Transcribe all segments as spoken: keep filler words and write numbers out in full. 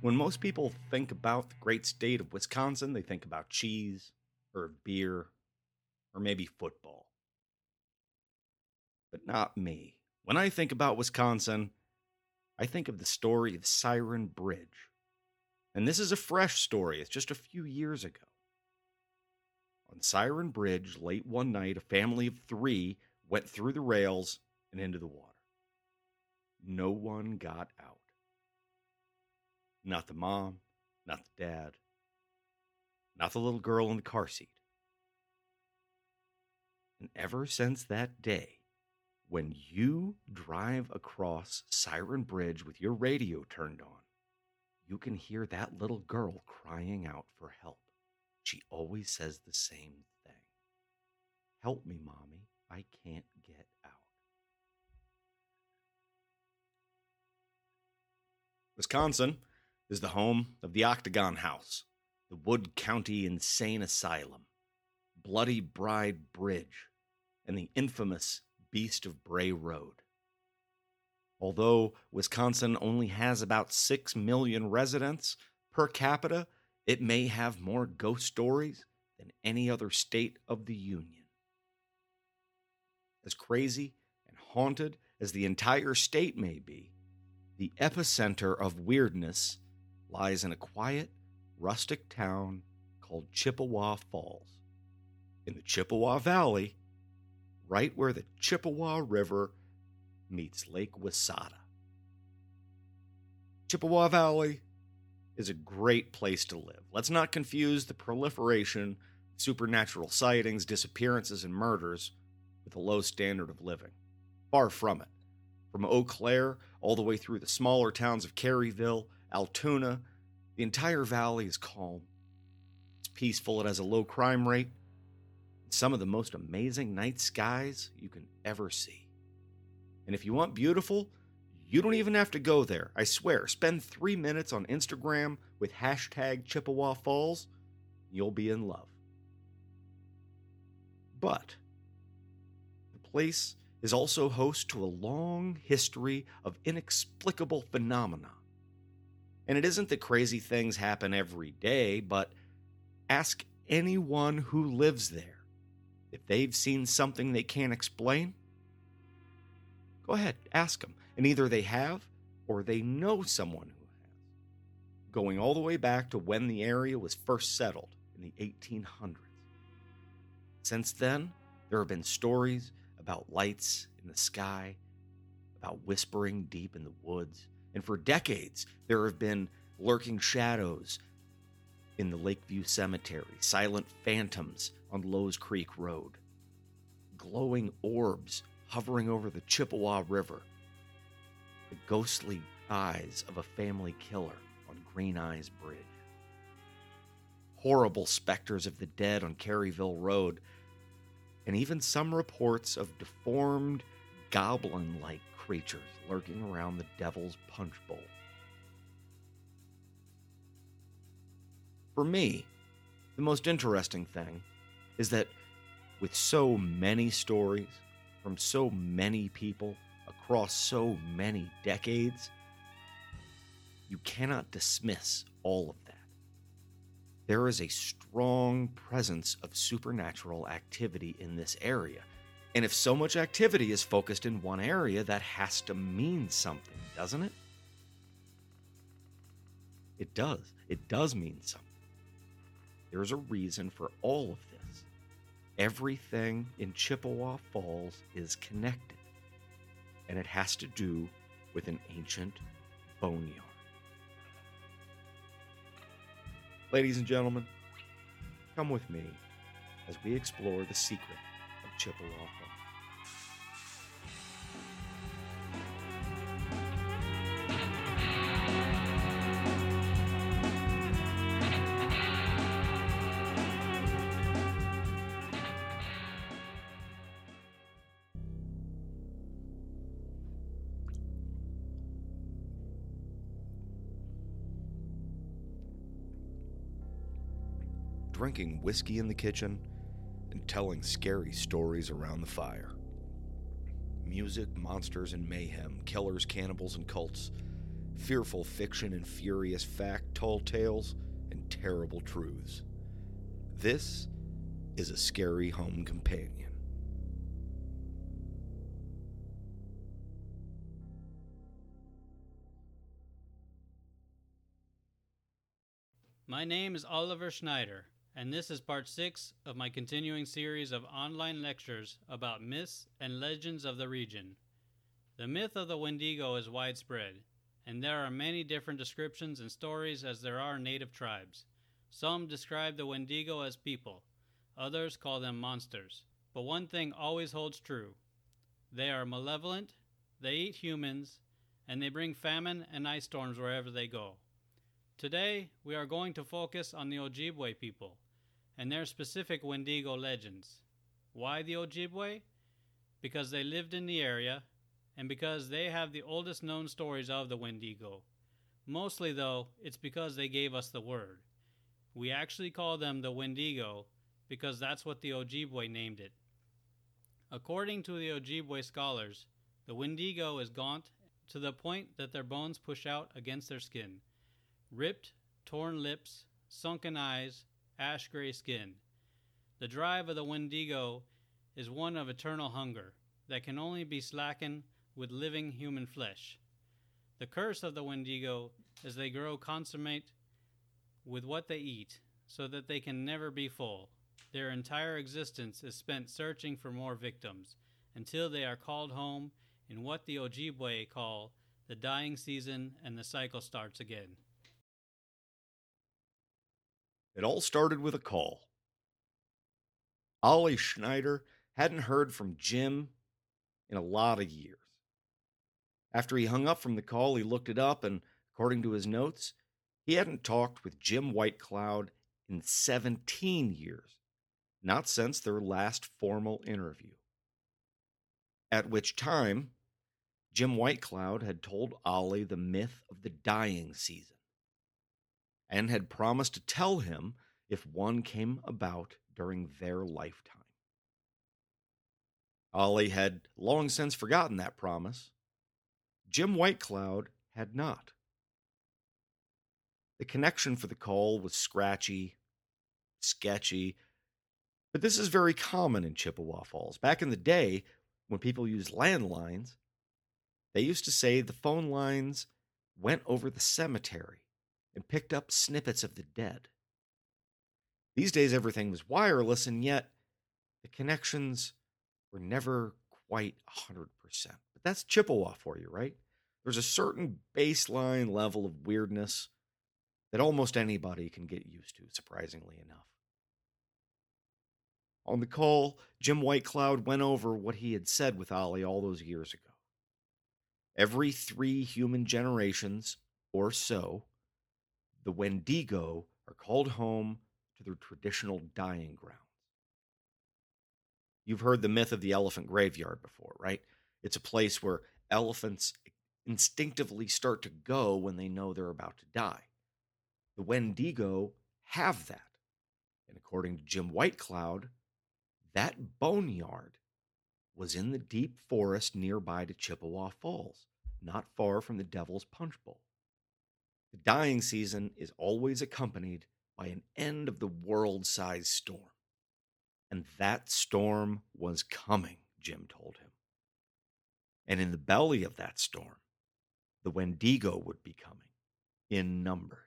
When most people think about the great state of Wisconsin, they think about cheese or beer or maybe football. But not me. When I think about Wisconsin, I think of the story of Siren Bridge. And this is a fresh story. It's just a few years ago. On Siren Bridge, late one night, a family of three went through the rails and into the water. No one got out. Not the mom, not the dad, not the little girl in the car seat. And ever since that day, when you drive across Siren Bridge with your radio turned on, you can hear that little girl crying out for help. She always says the same thing. Help me, Mommy. I can't get out. Wisconsin is the home of the Octagon House, the Wood County Insane Asylum, Bloody Bride Bridge, and the infamous Beast of Bray Road. Although Wisconsin only has about six million residents per capita, it may have more ghost stories than any other state of the Union. As crazy and haunted as the entire state may be, the epicenter of weirdness lies in a quiet, rustic town called Chippewa Falls, in the Chippewa Valley, right where the Chippewa River meets Lake Wissata. Chippewa Valley is a great place to live. Let's not confuse the proliferation of supernatural sightings, disappearances, and murders with a low standard of living. Far from it. From Eau Claire all the way through the smaller towns of Caryville, Altoona, the entire valley is calm. It's peaceful, it has a low crime rate, and some of the most amazing night skies you can ever see. And if you want beautiful, you don't even have to go there. I swear, spend three minutes on Instagram with hashtag Chippewa Falls, you'll be in love. But the place is also host to a long history of inexplicable phenomena. And it isn't that crazy things happen every day, but ask anyone who lives there if they've seen something they can't explain. Go ahead, ask them. And either they have or they know someone who has. Going all the way back to when the area was first settled in the eighteen hundreds. Since then, there have been stories about lights in the sky, about whispering deep in the woods. And for decades, there have been lurking shadows in the Lakeview Cemetery, silent phantoms on Lowe's Creek Road, glowing orbs hovering over the Chippewa River, the ghostly eyes of a family killer on Green Eyes Bridge, horrible specters of the dead on Caryville Road, and even some reports of deformed, goblin-like creatures lurking around the Devil's Punch Bowl. For me, the most interesting thing is that with so many stories from so many people across so many decades, you cannot dismiss all of that. There is a strong presence of supernatural activity in this area. And if so much activity is focused in one area, that has to mean something, doesn't it? It does. It does mean something. There's a reason for all of this. Everything in Chippewa Falls is connected. And it has to do with an ancient boneyard. Ladies and gentlemen, come with me as we explore the secret of Chippewa Falls. Drinking whiskey in the kitchen and telling scary stories around the fire. Music, monsters, and mayhem, killers, cannibals, and cults fearful fiction and furious fact, tall tales and terrible truths. This is a Scary Home Companion. My name is Oliver Schneider, and this is part six of my continuing series of online lectures about myths and legends of the region. The myth of the Wendigo is widespread, and there are many different descriptions and stories as there are native tribes. Some describe the Wendigo as people, others call them monsters. But one thing always holds true. They are malevolent, they eat humans, and they bring famine and ice storms wherever they go. Today, we are going to focus on the Ojibwe people and their specific Wendigo legends. Why the Ojibwe? Because they lived in the area and because they have the oldest known stories of the Wendigo. Mostly, though, it's because they gave us the word. We actually call them the Wendigo because that's what the Ojibwe named it. According to the Ojibwe scholars, the Wendigo is gaunt to the point that their bones push out against their skin. Ripped, torn lips, sunken eyes, ash-gray skin. The drive of the Wendigo is one of eternal hunger that can only be slackened with living human flesh. The curse of the Wendigo is they grow consummate with what they eat, so that they can never be full. Their entire existence is spent searching for more victims, until they are called home in what the Ojibwe call the dying season, and the cycle starts again. It all started with a call. Ollie Schneider hadn't heard from Jim in a lot of years. After he hung up from the call, he looked it up, and according to his notes, he hadn't talked with Jim Whitecloud in seventeen years, not since their last formal interview. At which time, Jim Whitecloud had told Ollie the myth of the dying season, and had promised to tell him if one came about during their lifetime. Ollie had long since forgotten that promise. Jim Whitecloud had not. The connection for the call was scratchy, sketchy, but this is very common in Chippewa Falls. Back in the day, when people used landlines, they used to say the phone lines went over the cemetery and picked up snippets of the dead. These days, everything was wireless, and yet the connections were never quite one hundred percent. But that's Chippewa for you, right? There's a certain baseline level of weirdness that almost anybody can get used to, surprisingly enough. On the call, Jim Whitecloud went over what he had said with Ollie all those years ago. Every three human generations or so, the Wendigo are called home to their traditional dying grounds. You've heard the myth of the elephant graveyard before, right? It's a place where elephants instinctively start to go when they know they're about to die. The Wendigo have that. And according to Jim Whitecloud, that boneyard was in the deep forest nearby to Chippewa Falls, not far from the Devil's Punch Bowl. The dying season is always accompanied by an end-of-the-world-sized storm. And that storm was coming, Jim told him. And in the belly of that storm, the Wendigo would be coming, in numbers.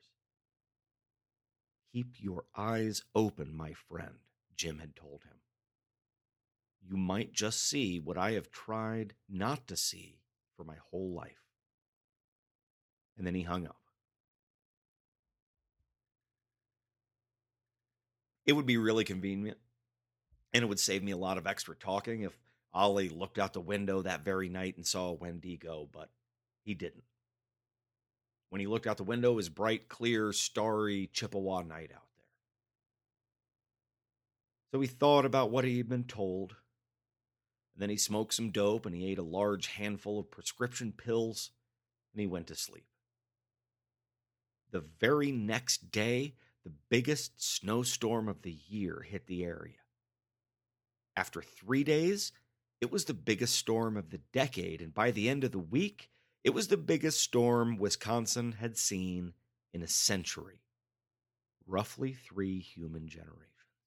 Keep your eyes open, my friend, Jim had told him. You might just see what I have tried not to see for my whole life. And then he hung up. It would be really convenient, and it would save me a lot of extra talking if Ollie looked out the window that very night and saw a Wendigo, but he didn't. When he looked out the window, it was bright, clear, starry Chippewa night out there. So he thought about what he had been told, and then he smoked some dope, and he ate a large handful of prescription pills, and he went to sleep. The very next day, the biggest snowstorm of the year hit the area. After three days, it was the biggest storm of the decade, and by the end of the week, It was the biggest storm Wisconsin had seen in a century, roughly three human generations.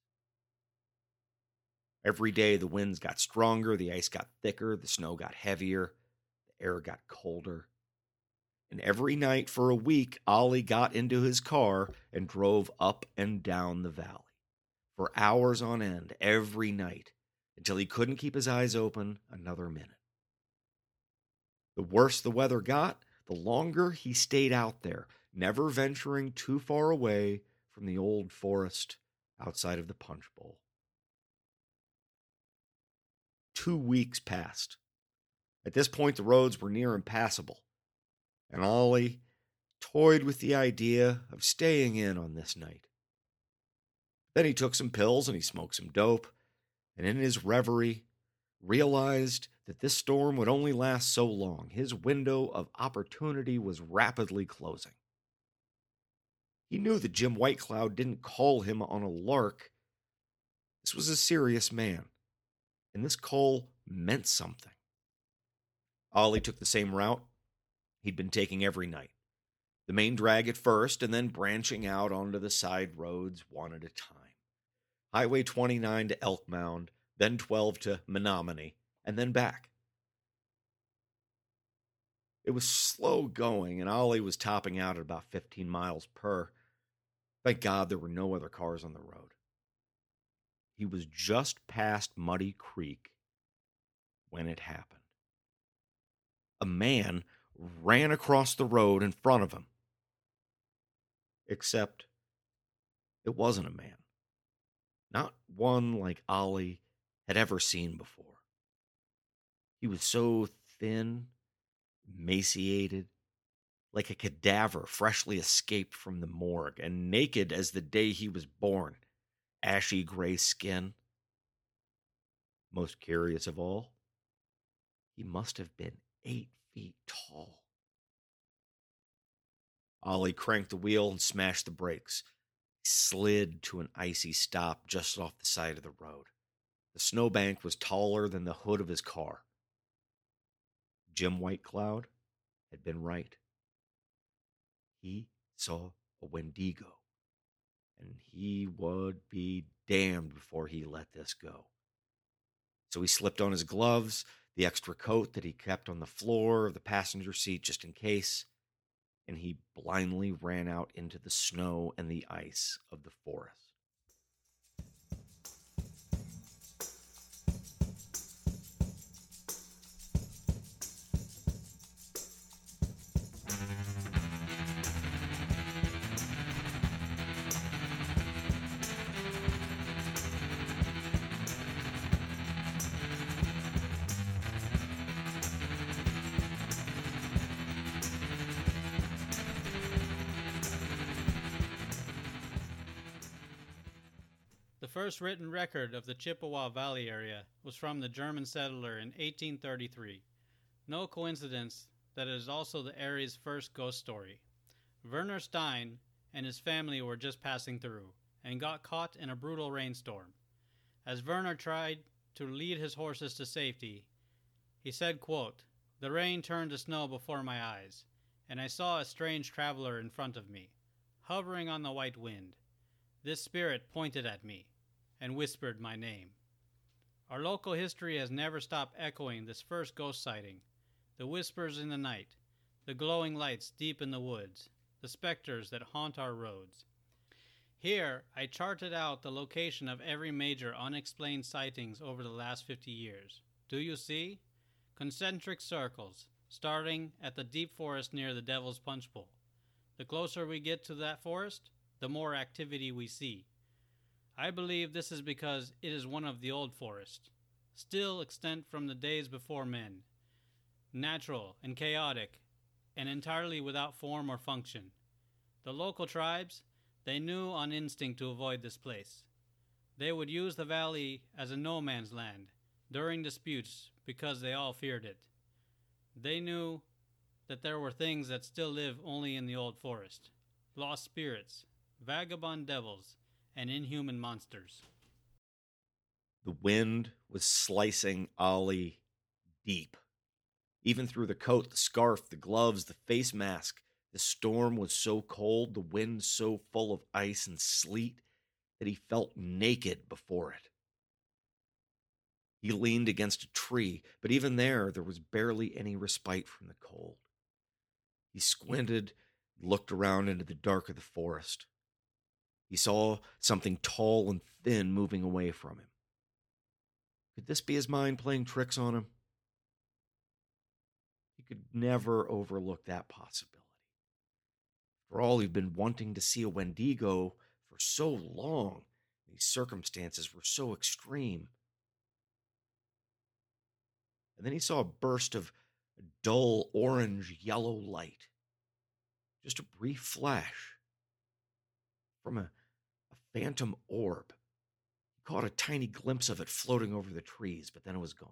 Every day the winds got stronger, the ice got thicker, the snow got heavier, the air got colder. And every night for a week, Ollie got into his car and drove up and down the valley for hours on end every night until he couldn't keep his eyes open another minute. The worse the weather got, the longer he stayed out there, never venturing too far away from the old forest outside of the Punch Bowl. Two weeks passed. At this point, the roads were near impassable, and Ollie toyed with the idea of staying in on this night. Then he took some pills and he smoked some dope, and in his reverie, realized that this storm would only last so long. His window of opportunity was rapidly closing. He knew that Jim Whitecloud didn't call him on a lark. This was a serious man, and this call meant something. Ollie took the same route he'd been taking every night. The main drag at first, and then branching out onto the side roads one at a time. Highway twenty-nine to Elk Mound, then twelve to Menominee, and then back. It was slow going, and Ollie was topping out at about fifteen miles per. Thank God there were no other cars on the road. He was just past Muddy Creek when it happened. A man ran across the road in front of him. Except it wasn't a man. Not one like Ollie had ever seen before. He was so thin, emaciated, like a cadaver freshly escaped from the morgue, and naked as the day he was born, ashy gray skin. Most curious of all, he must have been eight feet tall. Ollie cranked the wheel and smashed the brakes. He slid to an icy stop just off the side of the road. The snowbank was taller than the hood of his car. Jim Whitecloud had been right. He saw a Wendigo, and he would be damned before he let this go. So he slipped on his gloves, the extra coat that he kept on the floor of the passenger seat just in case, and he blindly ran out into the snow and the ice of the forest. The first written record of the Chippewa Valley area was from the German settler in eighteen thirty-three. No coincidence that it is also the area's first ghost story. Werner Stein and his family were just passing through and got caught in a brutal rainstorm. As Werner tried to lead his horses to safety, he said, quote, "The rain turned to snow before my eyes, and I saw a strange traveler in front of me, hovering on the white wind. This spirit pointed at me and whispered my name." Our local history has never stopped echoing this first ghost sighting. The whispers in the night, the glowing lights deep in the woods, the specters that haunt our roads. Here, I charted out the location of every major unexplained sightings over the last fifty years. Do you see? Concentric circles, starting at the deep forest near the Devil's Punch Bowl. The closer we get to that forest, the more activity we see. I believe this is because it is one of the old forests, still extant from the days before men, natural and chaotic, and entirely without form or function. The local tribes, they knew on instinct to avoid this place. They would use the valley as a no man's land during disputes because they all feared it. They knew that there were things that still live only in the old forest: lost spirits, vagabond devils, and inhuman monsters. The wind was slicing Ollie deep. Even through the coat, the scarf, the gloves, the face mask, the storm was so cold, the wind so full of ice and sleet, that he felt naked before it. He leaned against a tree, but even there, there was barely any respite from the cold. He squinted and looked around into the dark of the forest. He saw something tall and thin moving away from him. Could this be his mind playing tricks on him? He could never overlook that possibility. For all, he'd been wanting to see a Wendigo for so long. These circumstances were so extreme. And then he saw a burst of dull orange-yellow light. Just a brief flash from a, a phantom orb. He caught a tiny glimpse of it floating over the trees, but then it was gone.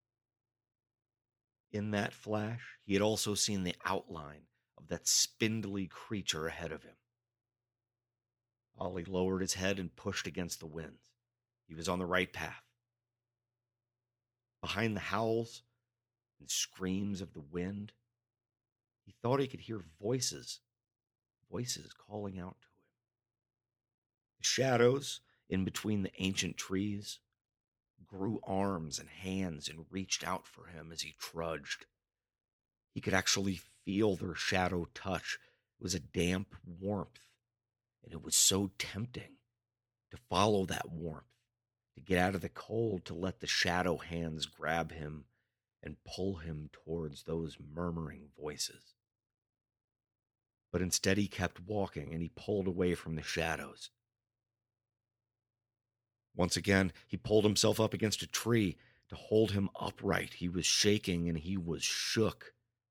In that flash, he had also seen the outline of that spindly creature ahead of him. Ollie lowered his head and pushed against the winds. He was on the right path. Behind the howls and screams of the wind, he thought he could hear voices, voices calling out to him. The shadows in between the ancient trees grew arms and hands and reached out for him as he trudged. He could actually feel their shadow touch. It was a damp warmth, and it was so tempting to follow that warmth, to get out of the cold, to let the shadow hands grab him and pull him towards those murmuring voices. But instead he kept walking, and he pulled away from the shadows. Once again, he pulled himself up against a tree to hold him upright. He was shaking and he was shook.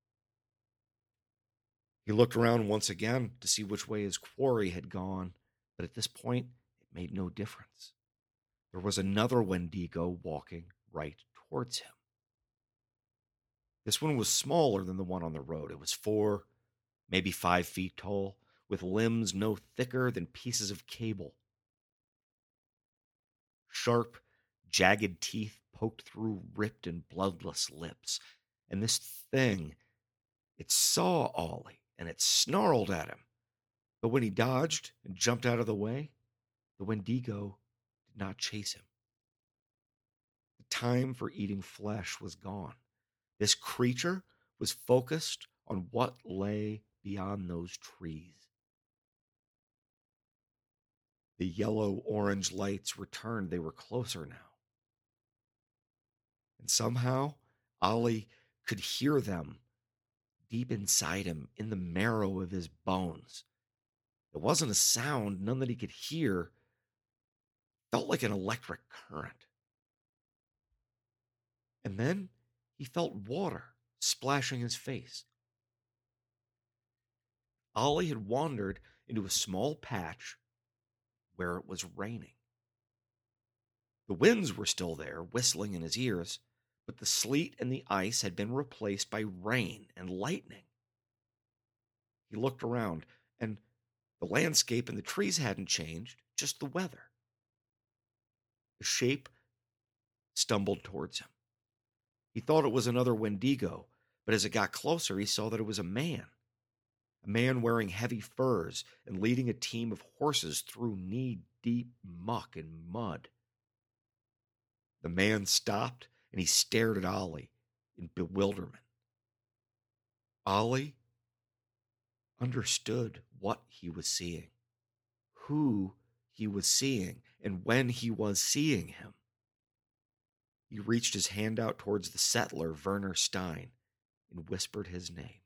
He looked around once again to see which way his quarry had gone, but at this point, it made no difference. There was another Wendigo walking right towards him. This one was smaller than the one on the road. It was four, maybe five feet tall, with limbs no thicker than pieces of cable. Sharp, jagged teeth poked through ripped and bloodless lips. And this thing, it saw Ollie, and it snarled at him. But when he dodged and jumped out of the way, the Wendigo did not chase him. The time for eating flesh was gone. This creature was focused on what lay beyond those trees. The yellow-orange lights returned. They were closer now. And somehow, Ollie could hear them deep inside him, in the marrow of his bones. It wasn't a sound, none that he could hear. It felt like an electric current. And then he felt water splashing his face. Ollie had wandered into a small patch where it was raining. The winds were still there, whistling in his ears, but the sleet and the ice had been replaced by rain and lightning. He looked around, and the landscape and the trees hadn't changed, just the weather. The shape stumbled towards him. He thought it was another Wendigo, but as it got closer, he saw that it was a man. A man wearing heavy furs and leading a team of horses through knee-deep muck and mud. The man stopped, and he stared at Ollie in bewilderment. Ollie understood what he was seeing, who he was seeing, and when he was seeing him. He reached his hand out towards the settler, Werner Stein, and whispered his name.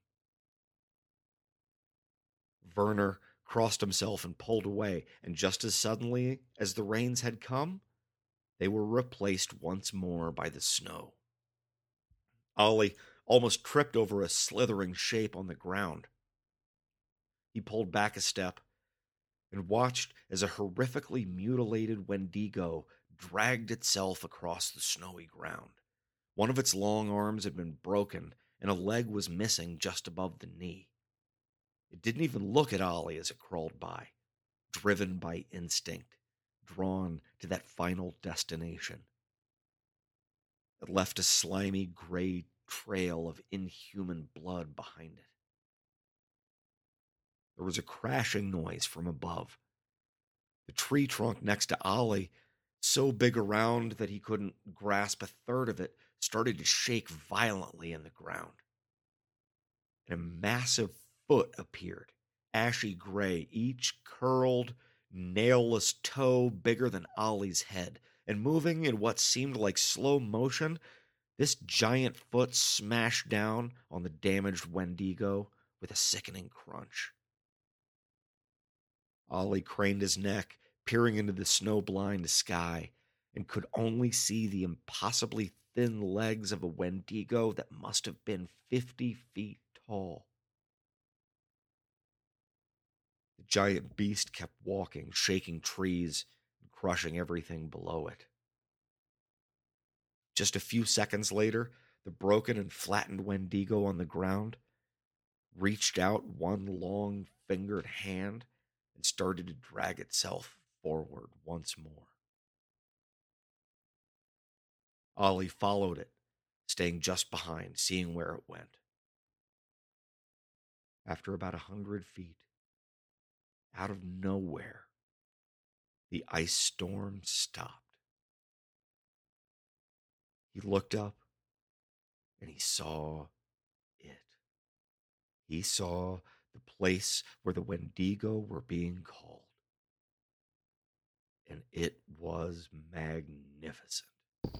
Werner crossed himself and pulled away, and just as suddenly as the rains had come, they were replaced once more by the snow. Ollie almost tripped over a slithering shape on the ground. He pulled back a step and watched as a horrifically mutilated Wendigo dragged itself across the snowy ground. One of its long arms had been broken, and a leg was missing just above the knee. It didn't even look at Ollie as it crawled by, driven by instinct, drawn to that final destination. It left a slimy gray trail of inhuman blood behind it. There was a crashing noise from above. The tree trunk next to Ollie, so big around that he couldn't grasp a third of it, started to shake violently in the ground. And a massive foot appeared, ashy gray, each curled, nailless toe bigger than Ollie's head. And moving in what seemed like slow motion, this giant foot smashed down on the damaged Wendigo with a sickening crunch. Ollie craned his neck, peering into the snow-blind sky, and could only see the impossibly thin legs of a Wendigo that must have been fifty feet tall. The giant beast kept walking, shaking trees and crushing everything below it. Just a few seconds later, the broken and flattened Wendigo on the ground reached out one long-fingered hand and started to drag itself forward once more. Ollie followed it, staying just behind, seeing where it went. After about a hundred feet, out of nowhere, the ice storm stopped. He looked up, and he saw it. He saw the place where the Wendigo were being called. And it was magnificent.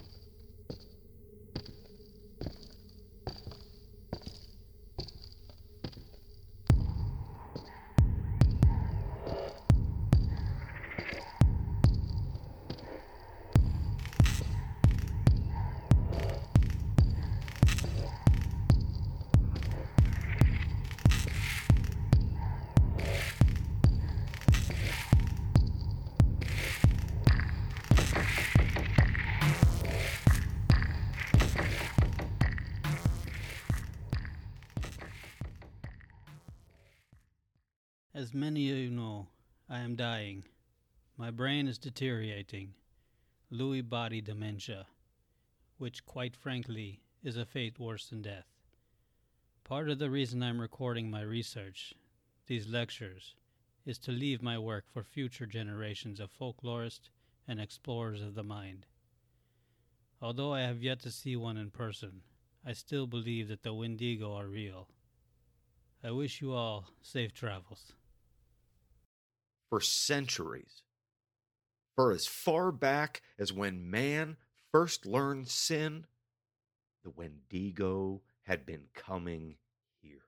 As many of you know, I am dying. My brain is deteriorating. Lewy body dementia, which quite frankly is a fate worse than death. Part of the reason I'm recording my research, these lectures, is to leave my work for future generations of folklorists and explorers of the mind. Although I have yet to see one in person, I still believe that the Wendigo are real. I wish you all safe travels. For centuries, for as far back as when man first learned sin, the Wendigo had been coming here.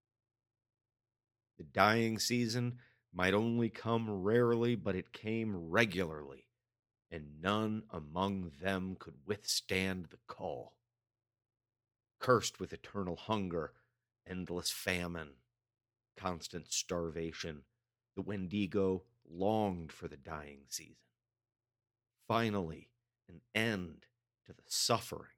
The dying season might only come rarely, but it came regularly, and none among them could withstand the call. Cursed with eternal hunger, endless famine, constant starvation, the Wendigo longed for the dying season. Finally, an end to the suffering.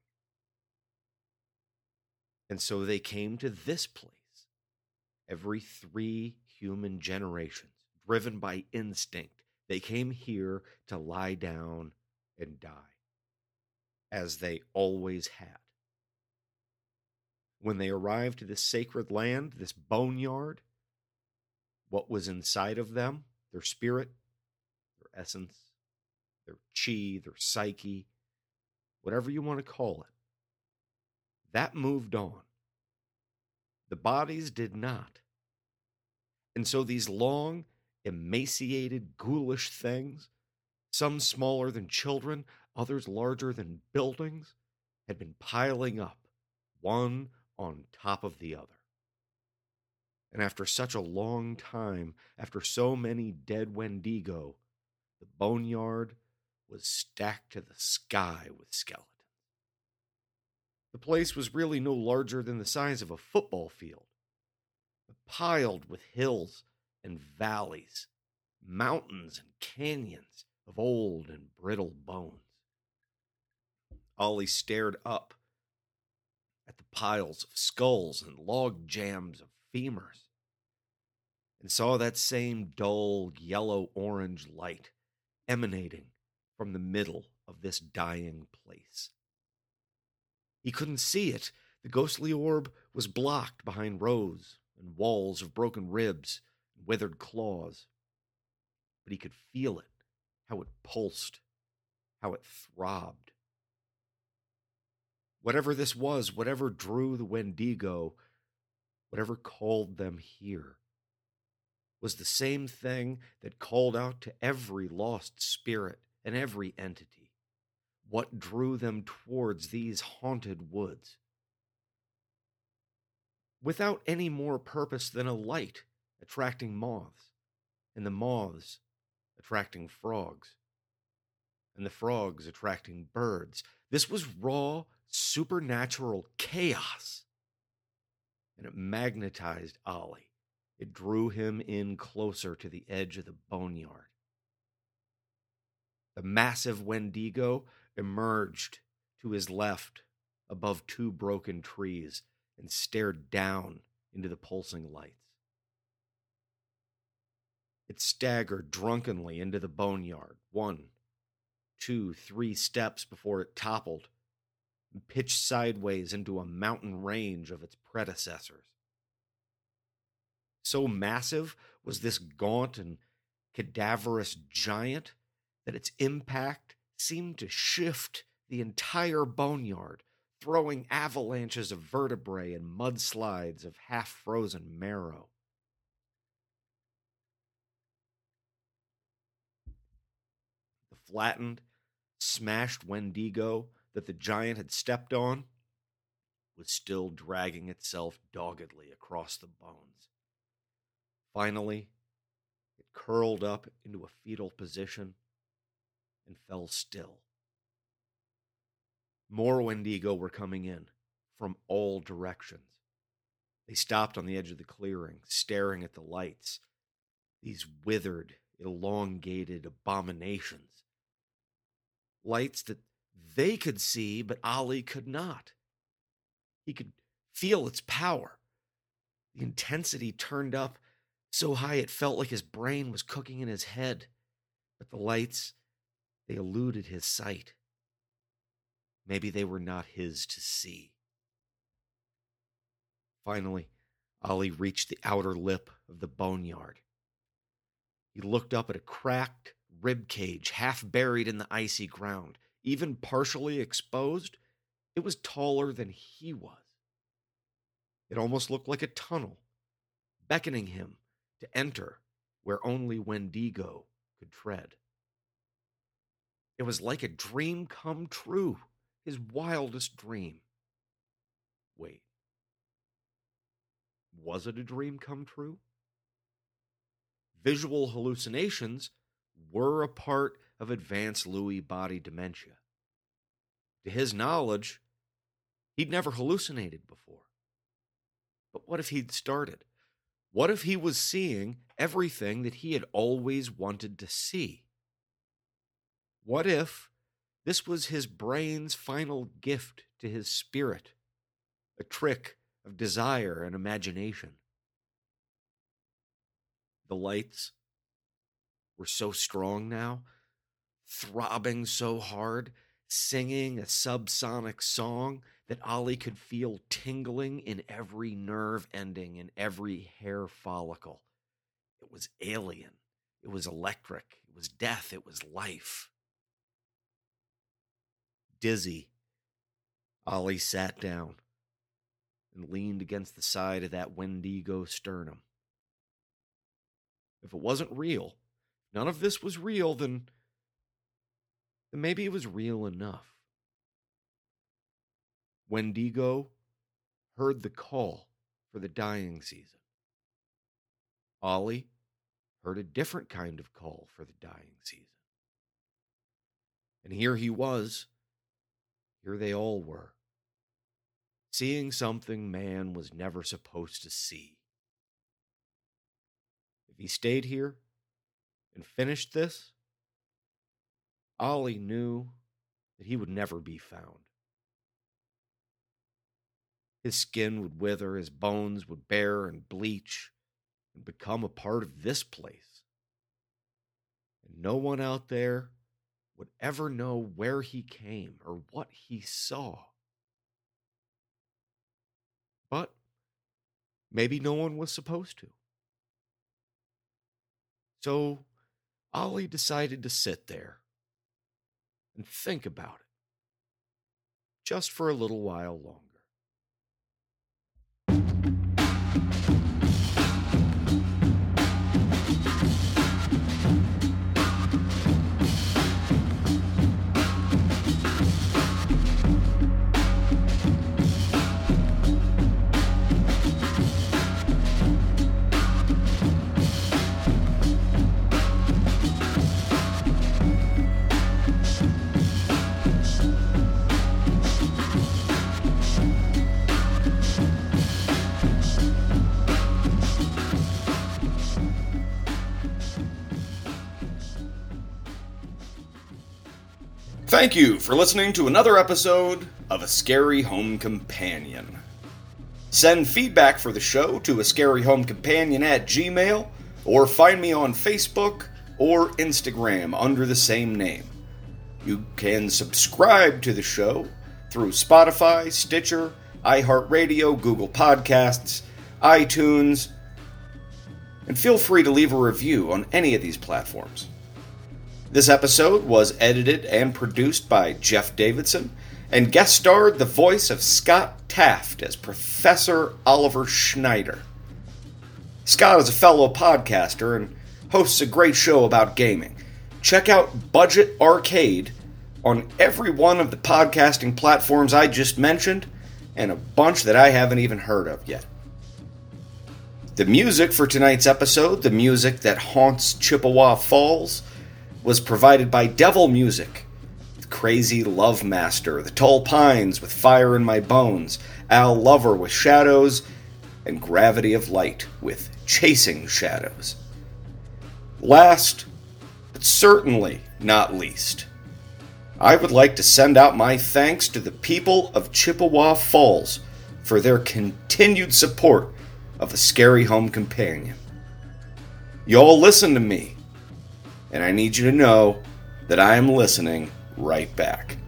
And so they came to this place every three human generations, driven by instinct. They came here to lie down and die, as they always had. When they arrived to this sacred land, this boneyard, what was inside of them, their spirit, their essence, their chi, their psyche, whatever you want to call it, that moved on. The bodies did not. And so these long, emaciated, ghoulish things, some smaller than children, others larger than buildings, had been piling up, one on top of the other. And after such a long time, after so many dead Wendigo, the boneyard was stacked to the sky with skeletons. The place was really no larger than the size of a football field, but piled with hills and valleys, mountains and canyons of old and brittle bones. Ollie stared up at the piles of skulls and log jams of femurs, and saw that same dull yellow-orange light emanating from the middle of this dying place. He couldn't see it. The ghostly orb was blocked behind rows and walls of broken ribs and withered claws. But he could feel it, how it pulsed, how it throbbed. Whatever this was, whatever drew the Wendigo, whatever called them here, was the same thing that called out to every lost spirit and every entity. What drew them towards these haunted woods? Without any more purpose than a light attracting moths, and the moths attracting frogs, and the frogs attracting birds. This was raw, supernatural chaos. And it magnetized Ollie. It drew him in closer to the edge of the boneyard. The massive Wendigo emerged to his left above two broken trees and stared down into the pulsing lights. It staggered drunkenly into the boneyard, one, two, three steps before it toppled and pitched sideways into a mountain range of its predecessors. So massive was this gaunt and cadaverous giant that its impact seemed to shift the entire boneyard, throwing avalanches of vertebrae and mudslides of half-frozen marrow. The flattened, smashed Wendigo that the giant had stepped on was still dragging itself doggedly across the bones. Finally, it curled up into a fetal position and fell still. More Wendigo were coming in from all directions. They stopped on the edge of the clearing, staring at the lights. These withered, elongated abominations. Lights that they could see, but Ollie could not. He could feel its power. The intensity turned up so high it felt like his brain was cooking in his head. But the lights, they eluded his sight. Maybe they were not his to see. Finally, Ollie reached the outer lip of the boneyard. He looked up at a cracked rib cage half buried in the icy ground. Even partially exposed, it was taller than he was. It almost looked like a tunnel, beckoning him to enter where only Wendigo could tread. It was like a dream come true, his wildest dream. Wait, was it a dream come true? Visual hallucinations were a part of advanced Lewy body dementia. To his knowledge, he'd never hallucinated before. But what if he'd started? What if he was seeing everything that he had always wanted to see? What if this was his brain's final gift to his spirit, a trick of desire and imagination? The lights were so strong now, throbbing so hard, singing a subsonic song that Ollie could feel tingling in every nerve ending and every hair follicle. It was alien. It was electric. It was death. It was life. Dizzy, Ollie sat down and leaned against the side of that Wendigo sternum. If it wasn't real, none of this was real, then, then maybe it was real enough. Wendigo heard the call for the dying season. Ollie heard a different kind of call for the dying season. And here he was, here they all were, seeing something man was never supposed to see. If he stayed here and finished this, Ollie knew that he would never be found. His skin would wither, his bones would bare and bleach and become a part of this place. And no one out there would ever know where he came or what he saw. maybe no one was supposed to. So Ollie decided to sit there and think about it, just for a little while longer. Thank you for listening to another episode of A Scary Home Companion. Send feedback for the show to a scary home companion at Gmail, or find me on Facebook or Instagram under the same name. You can subscribe to the show through Spotify, Stitcher, iHeartRadio, Google Podcasts, iTunes, and feel free to leave a review on any of these platforms. This episode was edited and produced by Jeff Davidson, and guest starred the voice of Scott Taft as Professor Oliver Schneider. Scott is a fellow podcaster and hosts a great show about gaming. Check out Budget Arcade on every one of the podcasting platforms I just mentioned, and a bunch that I haven't even heard of yet. The music for tonight's episode, the music that haunts Chippewa Falls, was provided by Devil Music, Crazy Love Master, The Tall Pines with Fire in My Bones, Al Lover with Shadows, and Gravity of Light with Chasing Shadows. Last, but certainly not least, I would like to send out my thanks to the people of Chippewa Falls for their continued support of A Scary Home Companion. Y'all listen to me, and I need you to know that I am listening right back.